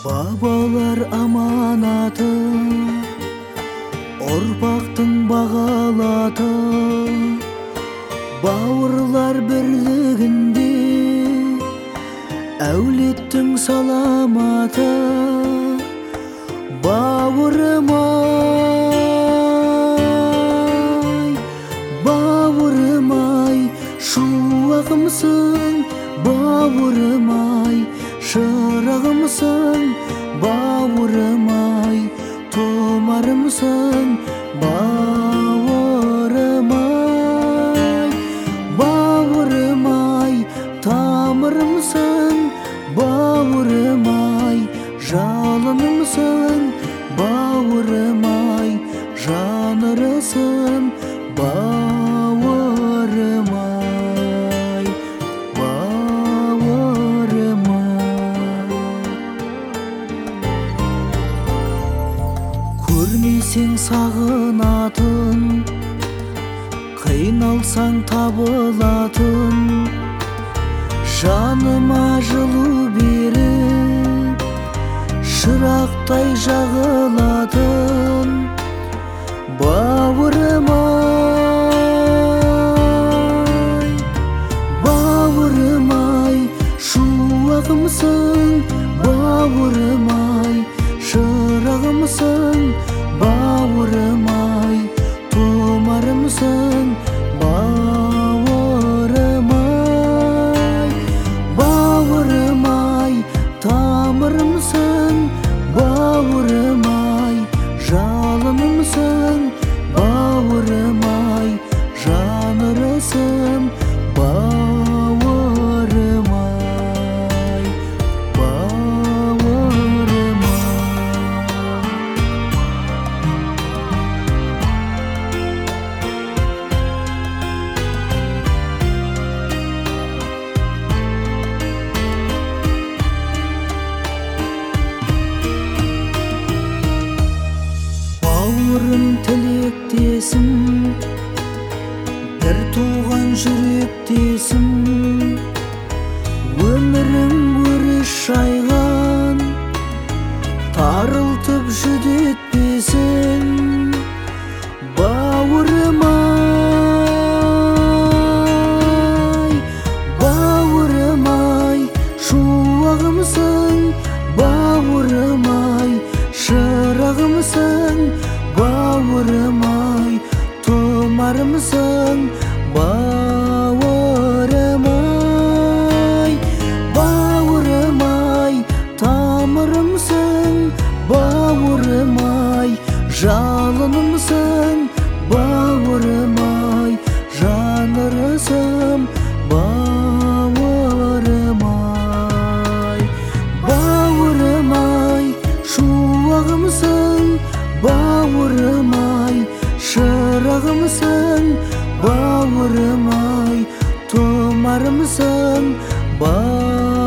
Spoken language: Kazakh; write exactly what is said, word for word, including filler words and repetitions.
Бабалар аманаты, ұрпақтың бағалаты, бауырлар бірлігінде, әулеттің саламаты. Бауырым-ай, бауырым-ай, шуағымсың, бауырым-ай, шырағымсың, бауырым-ай, тұмарымсың, бауырым-ай, бауырым-ай, тамырымсың, бауырым-ай, жалынымсың, бауырым-ай, жанырысың, бауырым-ай, бауырым-ай. Көрмесең сағынатын, қиналсаң табылатын, жаныма жылу беріп, шырақтай жағылатын, бауырым-ай, бауырым-ай, шуағымсың, бауырым-ай, шырағымсың, бауырым-ай, тұмарымсың, бауырым-ай, бауырым-ай, тамырымсың, бауырым-ай, жалынымсың, бауырым-ай, жанырысың, бауырым-ай, бауырым-ай. Бауырым тілектесім, бір туған жүректесім, өмірің өріс шайған, тарылтып жүдетпесін, бауырым-ай, бауырым-ай, шуағымсың, бауырым-ай, шырағымсың, бауырым-ай, тұмарымсың, бауырым-ай, бауырым-ай, тамырымсың, бауырым-ай, жалынымсың, бауырым-ай, жанырысың, бауырым-ай, бауырым-ай, шуағымсың, бауырым-ай, шырағымсың, бауырым-ай, тұмарымсың, бауырым-ай.